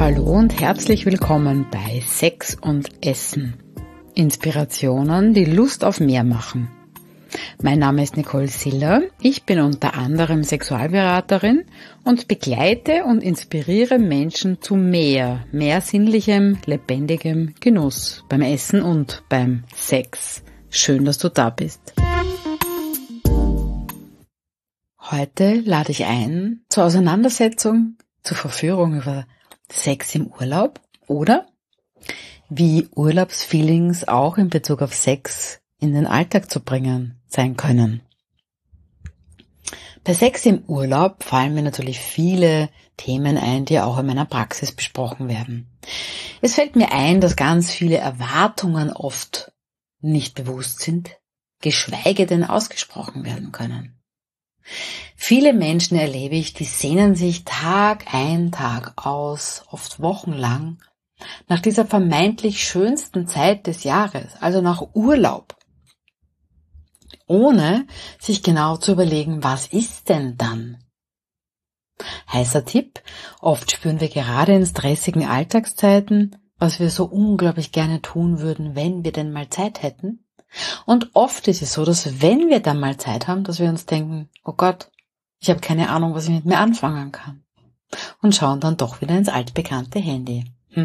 Hallo und herzlich willkommen bei Sex und Essen. Inspirationen, die Lust auf mehr machen. Mein Name ist Nicole Siller, ich bin unter anderem Sexualberaterin und begleite und inspiriere Menschen zu mehr sinnlichem, lebendigem Genuss beim Essen und beim Sex. Schön, dass du da bist. Heute lade ich ein zur Auseinandersetzung, zur Verführung über Sex im Urlaub oder wie Urlaubsfeelings auch in Bezug auf Sex in den Alltag zu bringen sein können. Bei Sex im Urlaub fallen mir natürlich viele Themen ein, die auch in meiner Praxis besprochen werden. Es fällt mir ein, dass ganz viele Erwartungen oft nicht bewusst sind, geschweige denn ausgesprochen werden können. Viele Menschen erlebe ich, die sehnen sich Tag ein, Tag aus, oft wochenlang, nach dieser vermeintlich schönsten Zeit des Jahres, also nach Urlaub, ohne sich genau zu überlegen, was ist denn dann? Heißer Tipp, oft spüren wir gerade in stressigen Alltagszeiten, was wir so unglaublich gerne tun würden, wenn wir denn mal Zeit hätten. Und oft ist es so, dass wenn wir dann mal Zeit haben, dass wir uns denken, oh Gott, ich habe keine Ahnung, was ich mit mir anfangen kann. Und schauen dann doch wieder ins altbekannte Handy.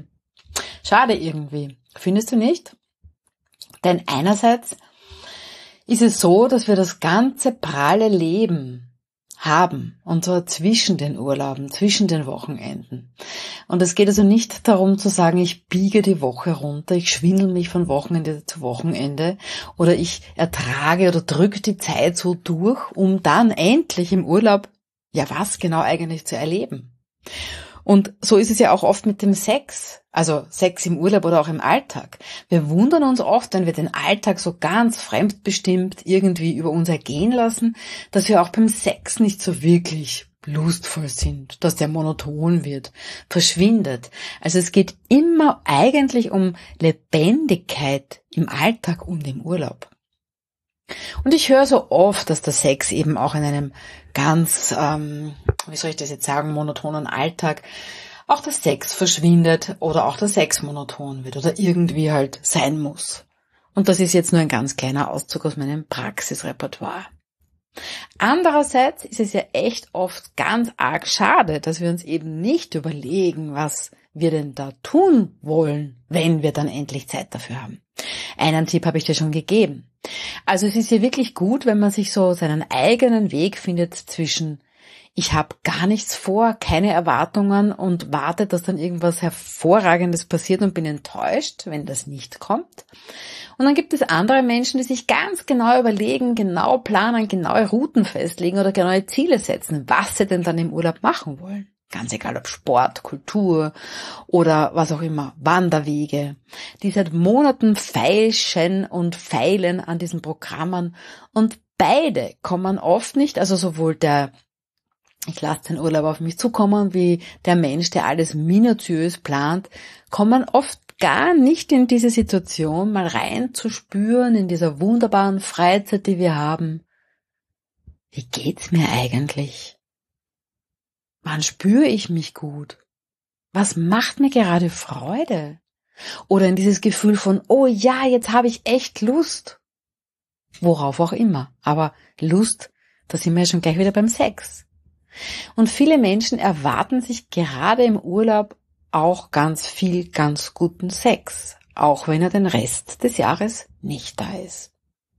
Schade irgendwie, findest du nicht? Denn einerseits ist es so, dass wir das ganze pralle Leben haben, und zwar zwischen den Urlauben, zwischen den Wochenenden. Und es geht also nicht darum zu sagen, ich biege die Woche runter, ich schwindel mich von Wochenende zu Wochenende oder ich ertrage oder drücke die Zeit so durch, um dann endlich im Urlaub, ja was genau eigentlich zu erleben. Und so ist es ja auch oft mit dem Sex, also Sex im Urlaub oder auch im Alltag. Wir wundern uns oft, wenn wir den Alltag so ganz fremdbestimmt irgendwie über uns ergehen lassen, dass wir auch beim Sex nicht so wirklich lustvoll sind, dass der monoton wird, verschwindet. Also es geht immer eigentlich um Lebendigkeit im Alltag und im Urlaub. Und ich höre so oft, dass der Sex eben auch in einem ganz, wie soll ich das jetzt sagen, monotonen Alltag, auch der Sex verschwindet oder auch der Sex monoton wird oder irgendwie halt sein muss. Und das ist jetzt nur ein ganz kleiner Auszug aus meinem Praxisrepertoire. Andererseits ist es ja echt oft ganz arg schade, dass wir uns eben nicht überlegen, was wir denn da tun wollen, wenn wir dann endlich Zeit dafür haben. Einen Tipp habe ich dir schon gegeben. Also es ist ja wirklich gut, wenn man sich so seinen eigenen Weg findet zwischen ich habe gar nichts vor, keine Erwartungen und warte, dass dann irgendwas Hervorragendes passiert und bin enttäuscht, wenn das nicht kommt. Und dann gibt es andere Menschen, die sich ganz genau überlegen, genau planen, genaue Routen festlegen oder genaue Ziele setzen, was sie denn dann im Urlaub machen wollen. Ganz egal ob Sport, Kultur oder was auch immer, Wanderwege, die seit Monaten feilschen und feilen an diesen Programmen und beide kommen oft nicht, also sowohl der ich lasse den Urlaub auf mich zukommen, wie der Mensch, der alles minutiös plant, kommen oft gar nicht in diese Situation, mal reinzuspüren in dieser wunderbaren Freizeit, die wir haben. Wie geht's mir eigentlich? Wann spüre ich mich gut? Was macht mir gerade Freude? Oder in dieses Gefühl von, oh ja, jetzt habe ich echt Lust. Worauf auch immer. Aber Lust, da sind wir ja schon gleich wieder beim Sex. Und viele Menschen erwarten sich gerade im Urlaub auch ganz viel, ganz guten Sex, auch wenn er den Rest des Jahres nicht da ist.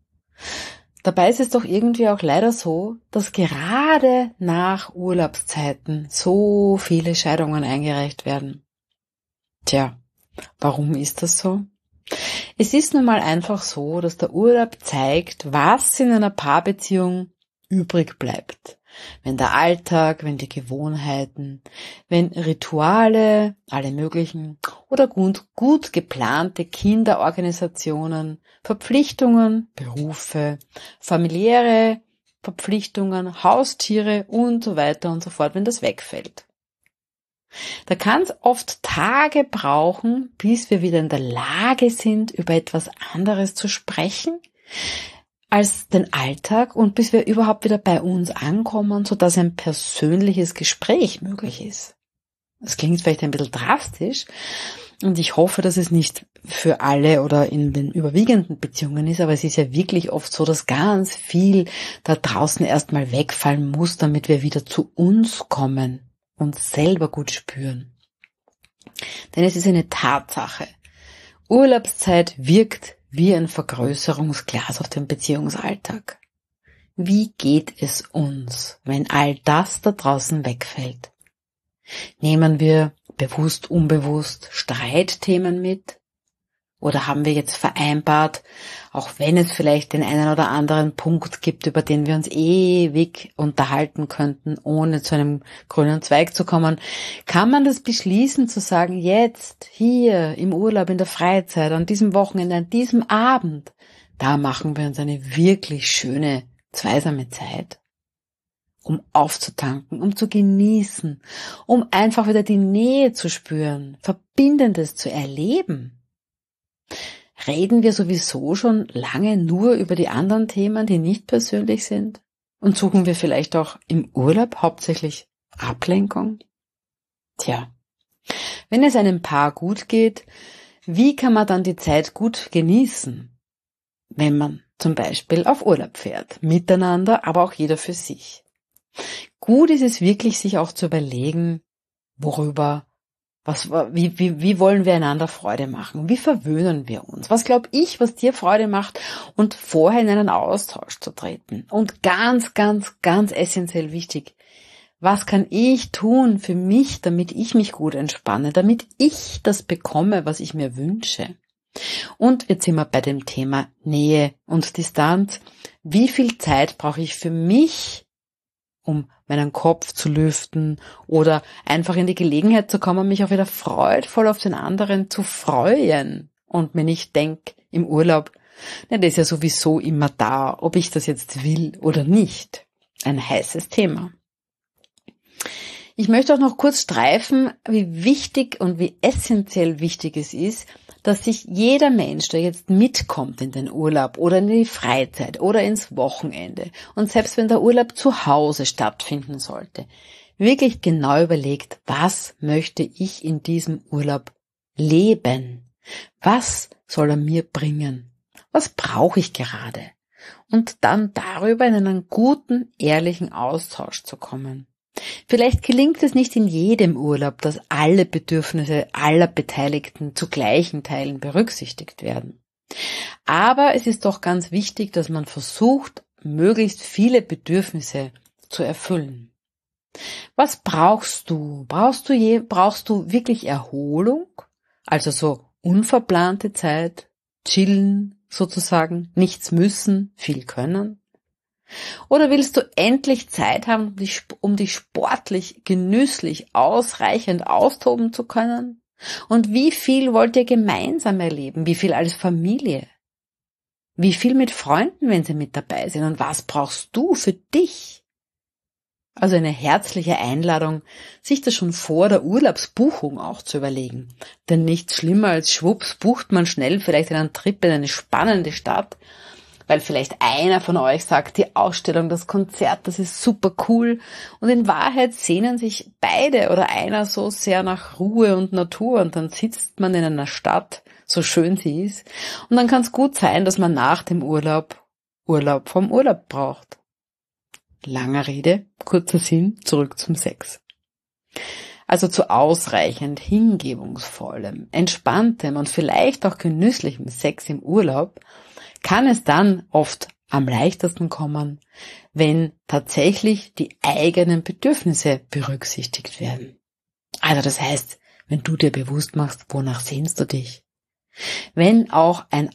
Dabei ist es doch irgendwie auch leider so, dass gerade nach Urlaubszeiten so viele Scheidungen eingereicht werden. Tja, warum ist das so? Es ist nun mal einfach so, dass der Urlaub zeigt, was in einer Paarbeziehung übrig bleibt. Wenn der Alltag, wenn die Gewohnheiten, wenn Rituale, alle möglichen oder gut geplante Kinderorganisationen, Verpflichtungen, Berufe, familiäre Verpflichtungen, Haustiere und so weiter und so fort, wenn das wegfällt. Da kann es oft Tage brauchen, bis wir wieder in der Lage sind, über etwas anderes zu sprechen, als den Alltag und bis wir überhaupt wieder bei uns ankommen, sodass ein persönliches Gespräch möglich ist. Das klingt vielleicht ein bisschen drastisch und ich hoffe, dass es nicht für alle oder in den überwiegenden Beziehungen ist, aber es ist ja wirklich oft so, dass ganz viel da draußen erstmal wegfallen muss, damit wir wieder zu uns kommen, uns selber gut spüren. Denn es ist eine Tatsache. Urlaubszeit wirkt wie ein Vergrößerungsglas auf den Beziehungsalltag. Wie geht es uns, wenn all das da draußen wegfällt? Nehmen wir bewusst, unbewusst Streitthemen mit? Oder haben wir jetzt vereinbart, auch wenn es vielleicht den einen oder anderen Punkt gibt, über den wir uns ewig unterhalten könnten, ohne zu einem grünen Zweig zu kommen, kann man das beschließen zu sagen, jetzt, hier, im Urlaub, in der Freizeit, an diesem Wochenende, an diesem Abend, da machen wir uns eine wirklich schöne, zweisame Zeit, um aufzutanken, um zu genießen, um einfach wieder die Nähe zu spüren, Verbindendes zu erleben. Reden wir sowieso schon lange nur über die anderen Themen, die nicht persönlich sind? Und suchen wir vielleicht auch im Urlaub hauptsächlich Ablenkung? Tja, wenn es einem Paar gut geht, wie kann man dann die Zeit gut genießen? Wenn man zum Beispiel auf Urlaub fährt, miteinander, aber auch jeder für sich. Gut ist es wirklich, sich auch zu überlegen, wie wollen wir einander Freude machen? Wie verwöhnen wir uns? Was glaube ich, was dir Freude macht? Und vorher in einen Austausch zu treten. Und ganz, ganz, ganz essentiell wichtig, was kann ich tun für mich, damit ich mich gut entspanne, damit ich das bekomme, was ich mir wünsche? Und jetzt sind wir bei dem Thema Nähe und Distanz. Wie viel Zeit brauche ich für mich, um meinen Kopf zu lüften oder einfach in die Gelegenheit zu kommen, mich auch wieder freudvoll auf den anderen zu freuen und mir nicht denk im Urlaub, das ist ja sowieso immer da, ob ich das jetzt will oder nicht. Ein heißes Thema. Ich möchte auch noch kurz streifen, wie wichtig und wie essentiell wichtig es ist, dass sich jeder Mensch, der jetzt mitkommt in den Urlaub oder in die Freizeit oder ins Wochenende und selbst wenn der Urlaub zu Hause stattfinden sollte, wirklich genau überlegt, was möchte ich in diesem Urlaub leben? Was soll er mir bringen? Was brauche ich gerade? Und dann darüber in einen guten, ehrlichen Austausch zu kommen. Vielleicht gelingt es nicht in jedem Urlaub, dass alle Bedürfnisse aller Beteiligten zu gleichen Teilen berücksichtigt werden. Aber es ist doch ganz wichtig, dass man versucht, möglichst viele Bedürfnisse zu erfüllen. Was brauchst du? Brauchst du wirklich Erholung? Also so unverplante Zeit, chillen sozusagen, nichts müssen, viel können? Oder willst du endlich Zeit haben, um dich sportlich, genüsslich, ausreichend austoben zu können? Und wie viel wollt ihr gemeinsam erleben? Wie viel als Familie? Wie viel mit Freunden, wenn sie mit dabei sind? Und was brauchst du für dich? Also eine herzliche Einladung, sich das schon vor der Urlaubsbuchung auch zu überlegen. Denn nichts schlimmer als schwupps bucht man schnell vielleicht einen Trip in eine spannende Stadt, weil vielleicht einer von euch sagt, die Ausstellung, das Konzert, das ist super cool. Und in Wahrheit sehnen sich beide oder einer so sehr nach Ruhe und Natur und dann sitzt man in einer Stadt, so schön sie ist. Und dann kann es gut sein, dass man nach dem Urlaub vom Urlaub braucht. Langer Rede, kurzer Sinn, zurück zum Sex. Also zu ausreichend hingebungsvollem, entspanntem und vielleicht auch genüsslichem Sex im Urlaub kann es dann oft am leichtesten kommen, wenn tatsächlich die eigenen Bedürfnisse berücksichtigt werden. Also das heißt, wenn du dir bewusst machst, wonach sehnst du dich? Wenn auch ein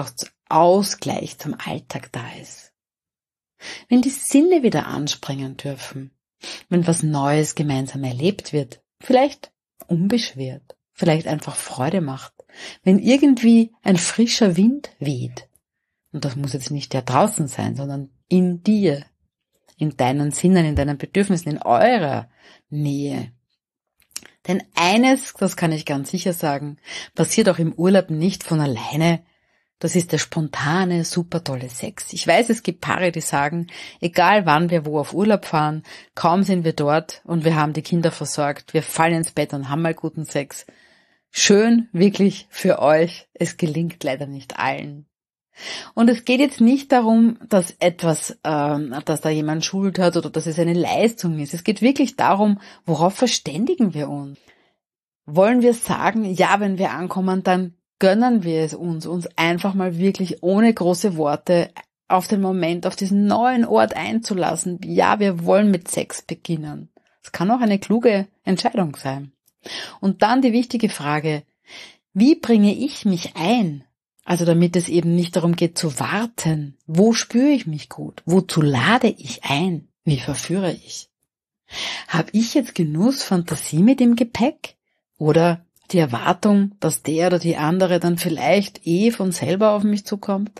Ausgleich zum Alltag da ist. Wenn die Sinne wieder anspringen dürfen. Wenn was Neues gemeinsam erlebt wird. Vielleicht unbeschwert. Vielleicht einfach Freude macht. Wenn irgendwie ein frischer Wind weht. Und das muss jetzt nicht der draußen sein, sondern in dir, in deinen Sinnen, in deinen Bedürfnissen, in eurer Nähe. Denn eines, das kann ich ganz sicher sagen, passiert auch im Urlaub nicht von alleine, Das ist der spontane, super tolle Sex. Ich weiß, es gibt Paare, die sagen, egal wann wir wo auf Urlaub fahren, kaum sind wir dort und wir haben die Kinder versorgt, wir fallen ins Bett und haben mal guten Sex. Schön, wirklich für euch. Es gelingt leider nicht allen. Und es geht jetzt nicht darum, dass dass da jemand Schuld hat oder dass es eine Leistung ist. Es geht wirklich darum, worauf verständigen wir uns? Wollen wir sagen, ja, wenn wir ankommen, dann gönnen wir es uns einfach mal wirklich ohne große Worte auf den Moment, auf diesen neuen Ort einzulassen. Ja, wir wollen mit Sex beginnen. Das kann auch eine kluge Entscheidung sein. Und dann die wichtige Frage, wie bringe ich mich ein? Also damit es eben nicht darum geht zu warten. Wo spüre ich mich gut? Wozu lade ich ein? Wie verführe ich? Habe ich jetzt Genuss, Fantasie mit im Gepäck? Oder die Erwartung, dass der oder die andere dann vielleicht von selber auf mich zukommt?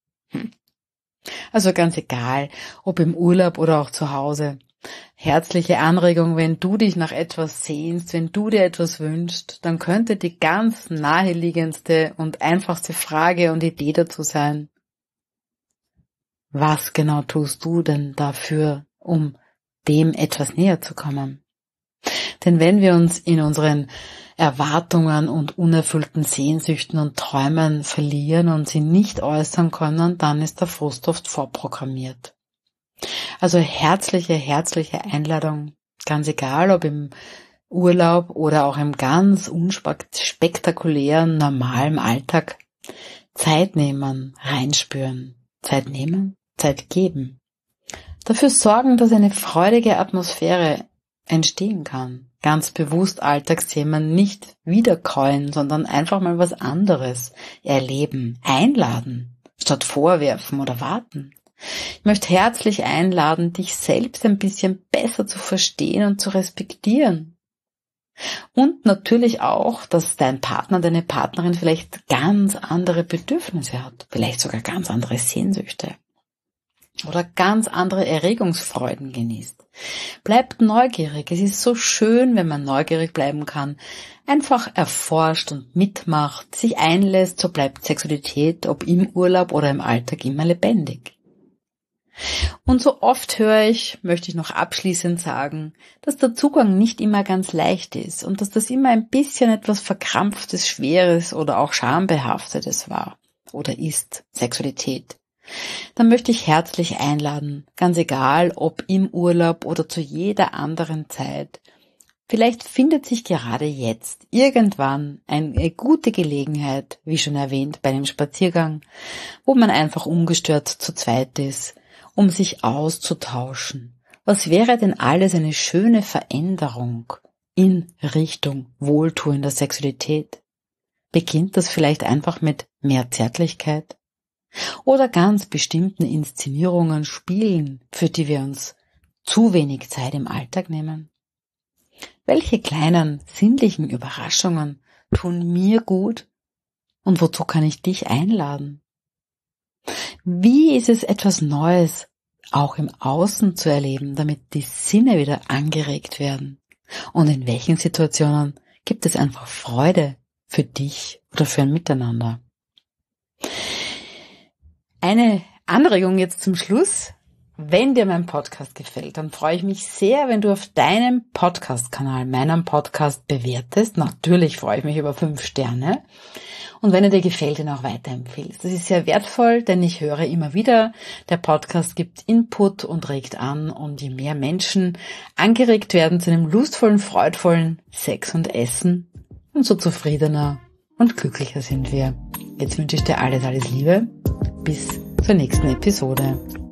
Also ganz egal, ob im Urlaub oder auch zu Hause. Herzliche Anregung, wenn du dich nach etwas sehnst, wenn du dir etwas wünschst, dann könnte die ganz naheliegendste und einfachste Frage und Idee dazu sein: Was genau tust du denn dafür, um dem etwas näher zu kommen? Denn wenn wir uns in unseren Erwartungen und unerfüllten Sehnsüchten und Träumen verlieren und sie nicht äußern können, dann ist der Frust oft vorprogrammiert. Also herzliche Einladung, ganz egal ob im Urlaub oder auch im ganz unspektakulären, normalen Alltag. Zeit nehmen, reinspüren. Zeit nehmen, Zeit geben. Dafür sorgen, dass eine freudige Atmosphäre entstehen kann. Ganz bewusst Alltagsthemen nicht wiederkäuen, sondern einfach mal was anderes erleben, einladen, statt vorwerfen oder warten. Ich möchte herzlich einladen, dich selbst ein bisschen besser zu verstehen und zu respektieren. Und natürlich auch, dass dein Partner, deine Partnerin vielleicht ganz andere Bedürfnisse hat, vielleicht sogar ganz andere Sehnsüchte oder ganz andere Erregungsfreuden genießt. Bleibt neugierig. Es ist so schön, wenn man neugierig bleiben kann, einfach erforscht und mitmacht, sich einlässt, so bleibt Sexualität, ob im Urlaub oder im Alltag, immer lebendig. Und so oft möchte ich noch abschließend sagen, dass der Zugang nicht immer ganz leicht ist und dass das immer ein bisschen etwas Verkrampftes, Schweres oder auch Schambehaftetes war oder ist, Sexualität. Dann möchte ich herzlich einladen, ganz egal ob im Urlaub oder zu jeder anderen Zeit. Vielleicht findet sich gerade jetzt irgendwann eine gute Gelegenheit, wie schon erwähnt, bei einem Spaziergang, wo man einfach ungestört zu zweit ist, um sich auszutauschen. Was wäre denn alles eine schöne Veränderung in Richtung wohltuender Sexualität? Beginnt das vielleicht einfach mit mehr Zärtlichkeit? Oder ganz bestimmten Inszenierungen, Spielen, für die wir uns zu wenig Zeit im Alltag nehmen? Welche kleinen sinnlichen Überraschungen tun mir gut und wozu kann ich dich einladen? Wie ist es, etwas Neues auch im Außen zu erleben, damit die Sinne wieder angeregt werden? Und in welchen Situationen gibt es einfach Freude für dich oder für ein Miteinander? Eine Anregung jetzt zum Schluss. Wenn dir mein Podcast gefällt, dann freue ich mich sehr, wenn du auf deinem Podcast-Kanal meinen Podcast bewertest. Natürlich freue ich mich über 5 Sterne. Und wenn er dir gefällt, ihn auch weiterempfehlst. Das ist sehr wertvoll, denn ich höre immer wieder, der Podcast gibt Input und regt an. Und je mehr Menschen angeregt werden zu einem lustvollen, freudvollen Sex und Essen, umso zufriedener und glücklicher sind wir. Jetzt wünsche ich dir alles Liebe. Bis zur nächsten Episode.